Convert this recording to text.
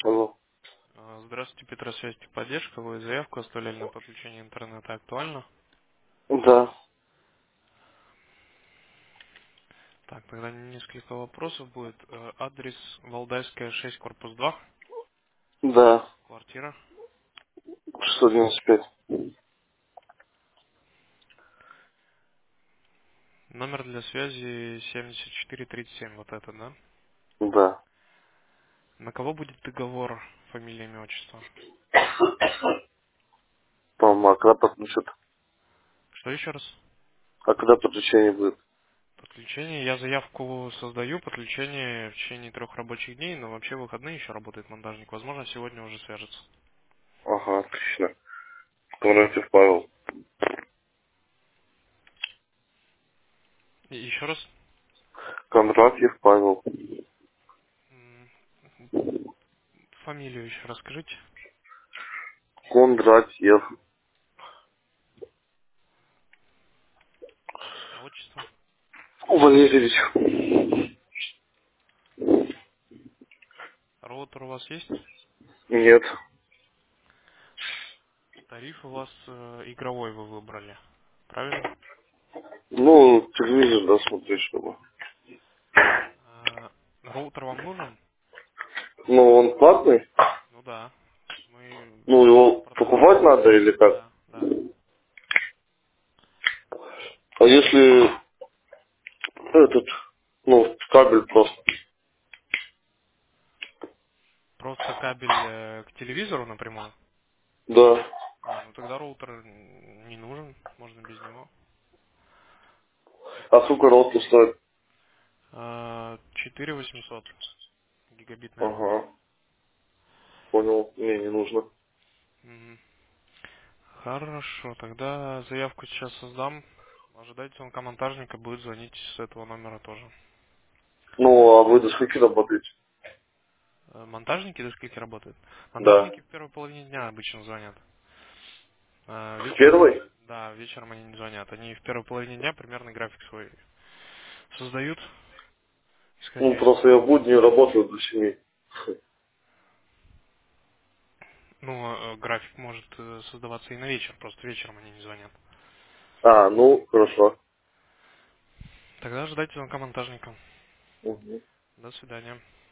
Алло. Здравствуйте, Петросвязь поддержка. Вы заявку оставляли на подключение интернета. Актуально? Да, Так, тогда несколько вопросов будет. Адрес Валдайская, 6, корпус 2, да, квартира. 695. Номер для связи 7437, вот это, да? Да. На кого будет договор, фамилия, имя, отчество? Там, а когда подключат? Что еще раз? А когда подключение будет? Подключение. Я заявку создаю, подключение в течение 3 рабочих дней, но вообще в выходные еще работает монтажник. Возможно, сегодня уже свяжется. Ага, отлично. Кондратьев Павел. И еще раз. Кондратьев Павел. М, Фамилию еще расскажите. Кондратьев А отчество? Валерьевич. Роутер у вас есть? Нет. Тариф у вас игровой вы выбрали. Правильно? Ну, телевизор, да, смотреть, чтобы. Роутер вам нужен? Ну, он платный? Ну да. Мы Ну, роутер его продаем. покупать надо или как? Да, да. А если этот, ну, кабель просто? Просто кабель к телевизору напрямую. Да. Ну тогда роутер не нужен, можно без него. А сколько роутер стоит? 4800 гигабитная линия. Ага, понял. Не нужно. Мгм. Хорошо, тогда заявку сейчас создам. Ожидайте звонка монтажника, будет звонить с этого номера тоже. Ну, а вы до скольки работаете? Монтажники до скольки работают? Да. Монтажники в первой половине дня обычно звонят. В Вечером они, первой? да, вечером они не звонят. Они в первой половине дня примерно график свой создают, Ну, исходя из просто я в этого. будни работаю до 7. Ну, график может создаваться и на вечер, просто вечером они не звонят. А, ну, хорошо. Тогда ожидайте звонка монтажника. Мгм. До свидания.